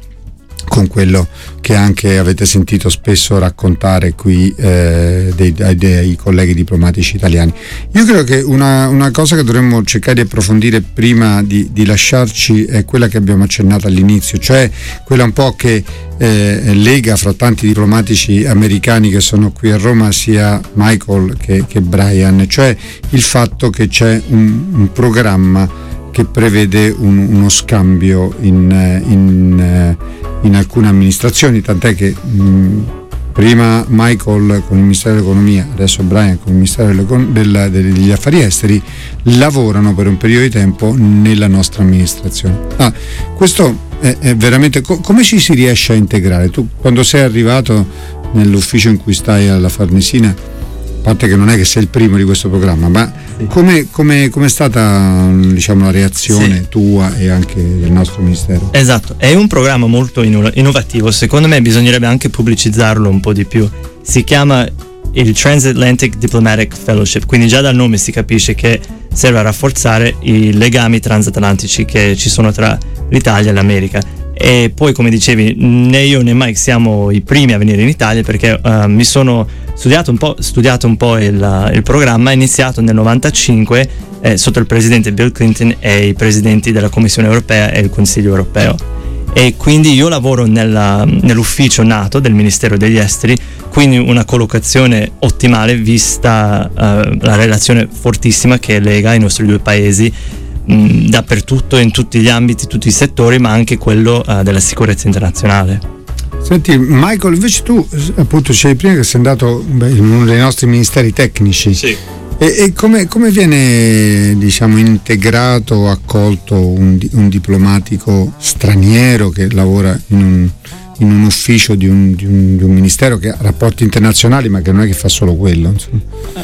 con quello che anche avete sentito spesso raccontare qui eh, dei, dei, dei colleghi diplomatici italiani. Io credo che una, una cosa che dovremmo cercare di approfondire prima di, di lasciarci è quella che abbiamo accennato all'inizio, cioè quella un po' che eh, lega fra tanti diplomatici americani che sono qui a Roma, sia Michael che, che Brian, cioè il fatto che c'è un, un programma che prevede un, uno scambio in, in, in alcune amministrazioni, tant'è che mh, prima Michael con il Ministero dell'Economia, adesso Brian con il Ministero del, degli Affari Esteri, lavorano per un periodo di tempo nella nostra amministrazione. Ah, questo è, è veramente co- come ci si riesce a integrare? Tu quando sei arrivato nell'ufficio in cui stai alla Farnesina, a parte che non è che sei il primo di questo programma, ma sì, come, come, come è stata, diciamo, la reazione sì. tua e anche del nostro ministero? Esatto, è un programma molto inno- innovativo, secondo me bisognerebbe anche pubblicizzarlo un po' di più. Si chiama il Transatlantic Diplomatic Fellowship, quindi già dal nome si capisce che serve a rafforzare i legami transatlantici che ci sono tra l'Italia e l'America. E poi, come dicevi, né io né Mike siamo i primi a venire in Italia, perché uh, mi sono studiato un po', studiato un po' il, il programma. È iniziato nel novantacinque eh, sotto il presidente Bill Clinton e i presidenti della Commissione Europea e il Consiglio Europeo, e quindi io lavoro nella, nell'ufficio NATO del Ministero degli Esteri, quindi una collocazione ottimale vista uh, la relazione fortissima che lega i nostri due paesi mh, dappertutto, in tutti gli ambiti, tutti i settori, ma anche quello uh, della sicurezza internazionale. Senti Michael, invece tu appunto dicevi prima che sei andato beh, in uno dei nostri ministeri tecnici. Sì. E, e come, come viene, diciamo, integrato, accolto un, un diplomatico straniero che lavora in un, in un ufficio di un, di, un, di un ministero che ha rapporti internazionali, ma che non è che fa solo quello, insomma.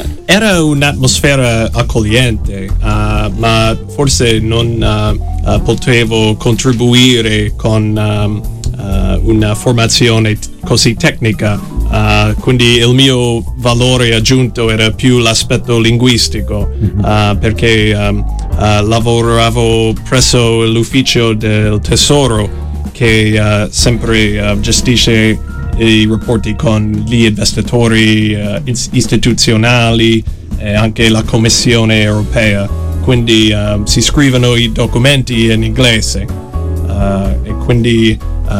Era un'atmosfera accogliente, uh, ma forse non uh, uh, potevo contribuire con um, uh, una formazione t- così tecnica, uh, quindi il mio valore aggiunto era più l'aspetto linguistico, uh, perché um, uh, lavoravo presso l'ufficio del Tesoro, che uh, sempre uh, gestisce i rapporti con gli investitori uh, istituzionali e anche la Commissione Europea, quindi uh, si scrivono i documenti in inglese uh, e quindi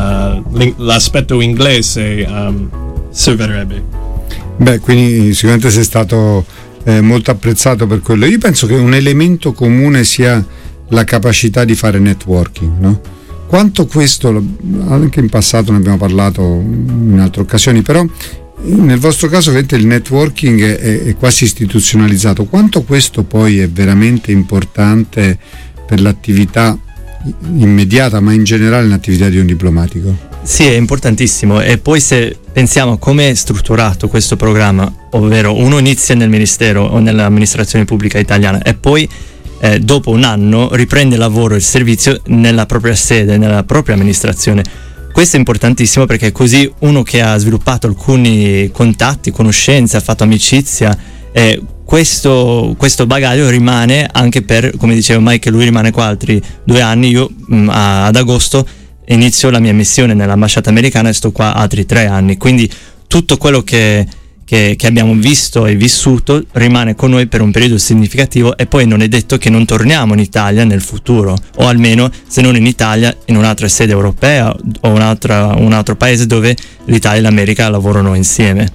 uh, l'aspetto inglese um, servirebbe. Beh, quindi sicuramente sei stato eh, molto apprezzato per quello. Io penso che un elemento comune sia la capacità di fare networking, no? Quanto questo, anche in passato ne abbiamo parlato in altre occasioni, però nel vostro caso vedete il networking è, è quasi istituzionalizzato. Quanto questo poi è veramente importante per l'attività immediata, ma in generale l'attività di un diplomatico? Sì, è importantissimo. E poi se pensiamo a come è strutturato questo programma, ovvero uno inizia nel ministero o nell'amministrazione pubblica italiana e poi Eh, dopo un anno riprende il lavoro e il servizio nella propria sede, nella propria amministrazione. Questo è importantissimo perché così uno che ha sviluppato alcuni contatti, conoscenze, ha fatto amicizia, eh, questo, questo bagaglio rimane anche per, come diceva Mike, lui rimane qua altri due anni. Io mh, ad agosto inizio la mia missione nell'ambasciata americana e sto qua altri tre anni, quindi tutto quello che Che, che abbiamo visto e vissuto rimane con noi per un periodo significativo, e poi non è detto che non torniamo in Italia nel futuro, o almeno se non in Italia in un'altra sede europea o un'altra, un altro paese dove l'Italia e l'America lavorano insieme.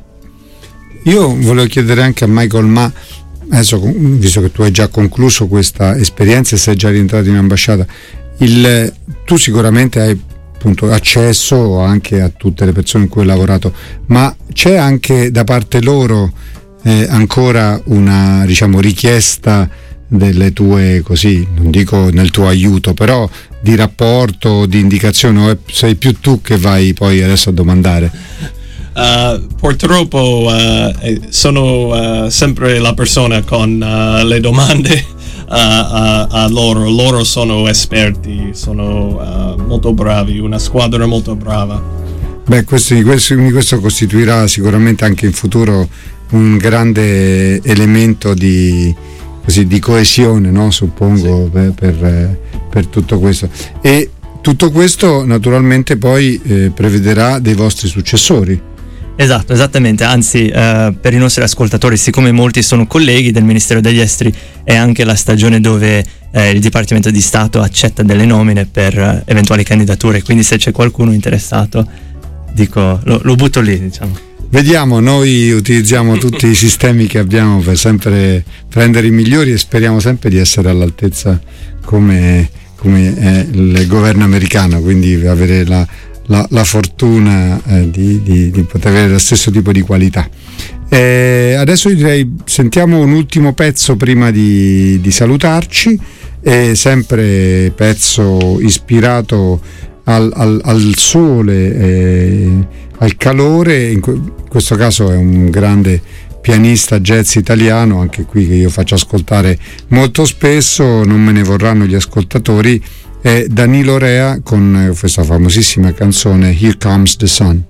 Io volevo chiedere anche a Michael, ma adesso, visto che tu hai già concluso questa esperienza e sei già rientrato in ambasciata, il, tu sicuramente hai appunto accesso anche a tutte le persone con cui hai lavorato, ma c'è anche da parte loro eh, ancora una, diciamo, richiesta delle tue, così, non dico nel tuo aiuto, però di rapporto, di indicazione, o sei più tu che vai poi adesso a domandare? Uh, purtroppo uh, sono uh, sempre la persona con uh, le domande uh, a, a loro. Loro sono esperti, sono uh, molto bravi, una squadra molto brava. Beh, questo, questo, questo costituirà sicuramente anche in futuro un grande elemento di, così, di coesione, no? Suppongo, sì. per, per, per tutto questo. E tutto questo naturalmente poi eh, prevederà dei vostri successori. Esatto, esattamente, anzi eh, per i nostri ascoltatori, siccome molti sono colleghi del Ministero degli Esteri, è anche la stagione dove eh, il Dipartimento di Stato accetta delle nomine per eh, eventuali candidature, quindi se c'è qualcuno interessato, dico, lo, lo butto lì, diciamo. Vediamo, noi utilizziamo tutti i sistemi che abbiamo per sempre prendere i migliori e speriamo sempre di essere all'altezza come, come è il governo americano, quindi avere la La, la fortuna eh, di, di, di poter avere lo stesso tipo di qualità. Eh, adesso direi sentiamo un ultimo pezzo prima di, di salutarci, eh, sempre pezzo ispirato al, al, al sole, eh, al calore, in, que- in questo caso è un grande pianista jazz italiano, anche qui che io faccio ascoltare molto spesso, non me ne vorranno gli ascoltatori. È Danilo Rea con questa famosissima canzone Here Comes the Sun.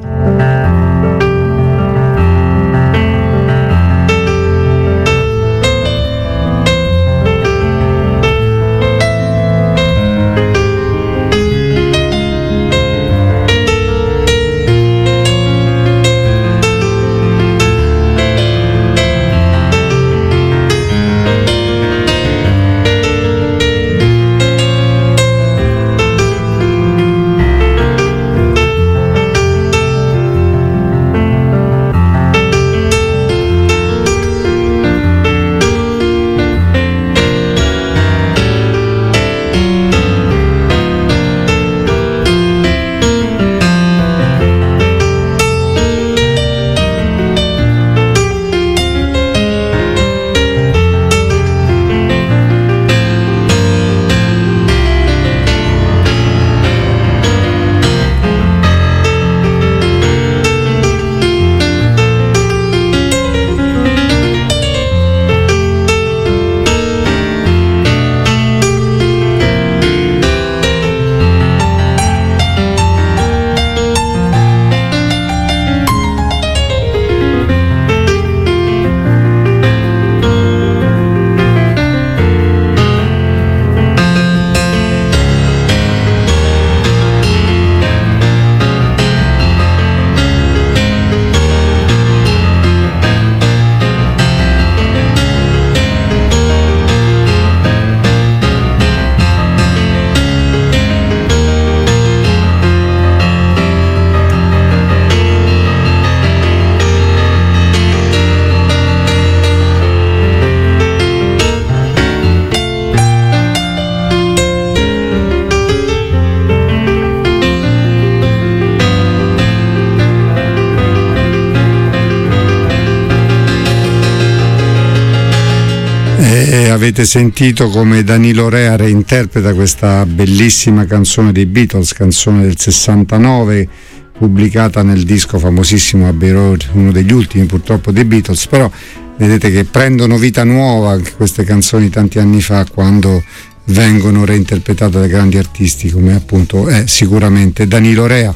E avete sentito come Danilo Rea reinterpreta questa bellissima canzone dei Beatles, canzone del sessantanove, pubblicata nel disco famosissimo Abbey Road, uno degli ultimi purtroppo dei Beatles, però vedete che prendono vita nuova anche queste canzoni tanti anni fa, quando vengono reinterpretate da grandi artisti come appunto è sicuramente Danilo Rea.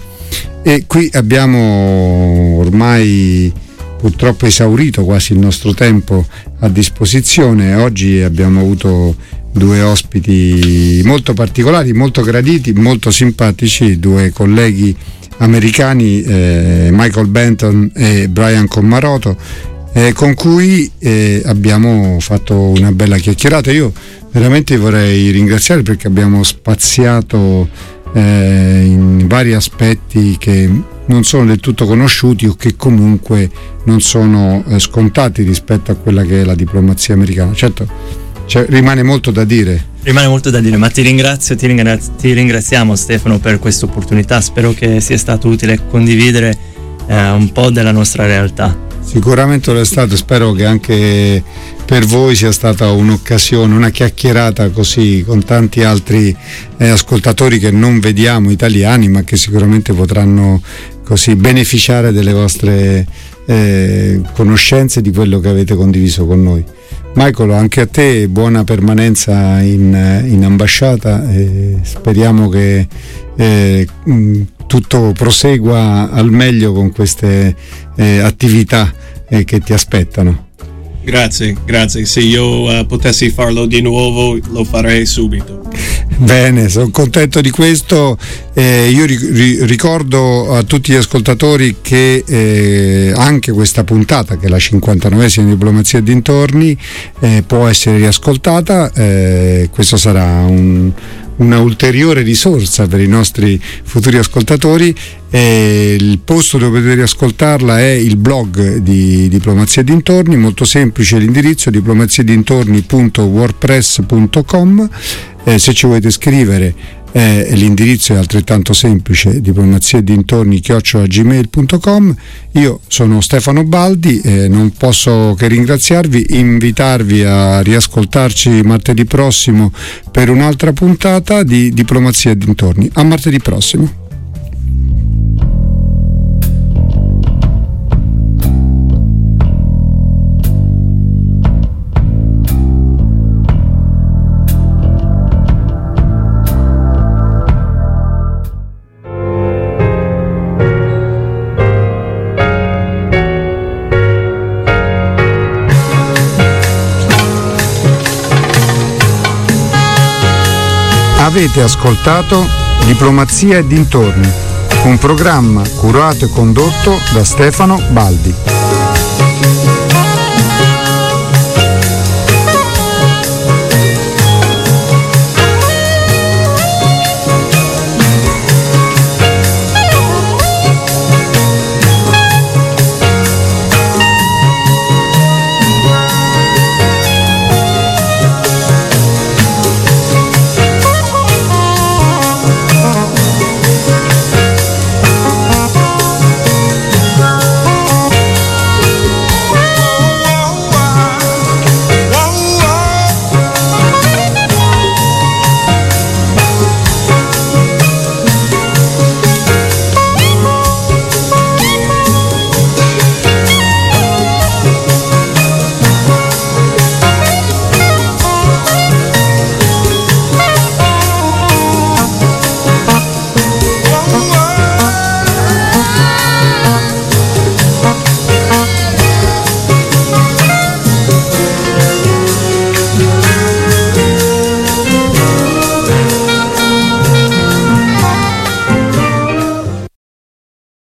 E qui abbiamo ormai purtroppo esaurito quasi il nostro tempo a disposizione. Oggi abbiamo avuto due ospiti molto particolari, molto graditi, molto simpatici, due colleghi americani, eh, Michael Benton e Brian Commaroto, eh, con cui eh, abbiamo fatto una bella chiacchierata. Io veramente vorrei ringraziare perché abbiamo spaziato eh, in vari aspetti che non sono del tutto conosciuti o che comunque non sono eh, scontati rispetto a quella che è la diplomazia americana. Certo, cioè, rimane molto da dire. Rimane molto da dire, ma ti ringrazio, ti, ringrazio, ti ringraziamo Stefano per questa opportunità. Spero che sia stato utile condividere eh, un po' della nostra realtà. Sicuramente lo è stato, spero che anche per voi sia stata un'occasione, una chiacchierata così con tanti altri eh, ascoltatori che non vediamo, italiani, ma che sicuramente potranno così beneficiare delle vostre eh, conoscenze, di quello che avete condiviso con noi. Michael, anche a te buona permanenza in, in ambasciata, e speriamo che eh, tutto prosegua al meglio con queste eh, attività eh, che ti aspettano. Grazie, grazie. Se io uh, potessi farlo di nuovo lo farei subito. Bene, sono contento di questo. Eh, io ri- ricordo a tutti gli ascoltatori che eh, anche questa puntata, che è la cinquantanovesima di Diplomazia e dintorni, eh, può essere riascoltata. Eh, questo sarà un una ulteriore risorsa per i nostri futuri ascoltatori. E il posto dove potete ascoltarla è il blog di Diplomazia e dintorni, molto semplice l'indirizzo, diplomazia e dintorni punto wordpress punto com. Eh, se ci volete scrivere eh, l'indirizzo è altrettanto semplice, diplomazia e dintorni chiocciola gmail punto com. Io sono Stefano Baldi, eh, non posso che ringraziarvi, invitarvi a riascoltarci martedì prossimo per un'altra puntata di Diplomazia e dintorni. A martedì prossimo. Avete ascoltato Diplomazia e dintorni, un programma curato e condotto da Stefano Baldi.